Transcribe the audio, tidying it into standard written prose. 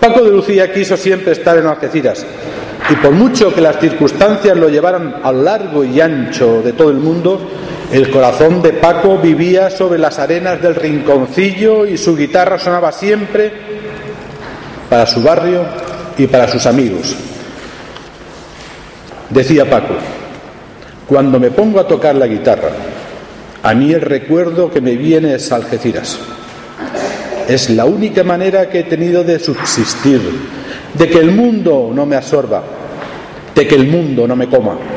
Paco de Lucía quiso siempre estar en Algeciras, y por mucho que las circunstancias lo llevaran a lo largo y ancho de todo el mundo, el corazón de Paco vivía sobre las arenas del Rinconcillo y su guitarra sonaba siempre para su barrio y para sus amigos. Decía Paco: cuando me pongo a tocar la guitarra, a mí el recuerdo que me viene es Algeciras. Es la única manera que he tenido de subsistir, de que el mundo no me absorba, de que el mundo no me coma.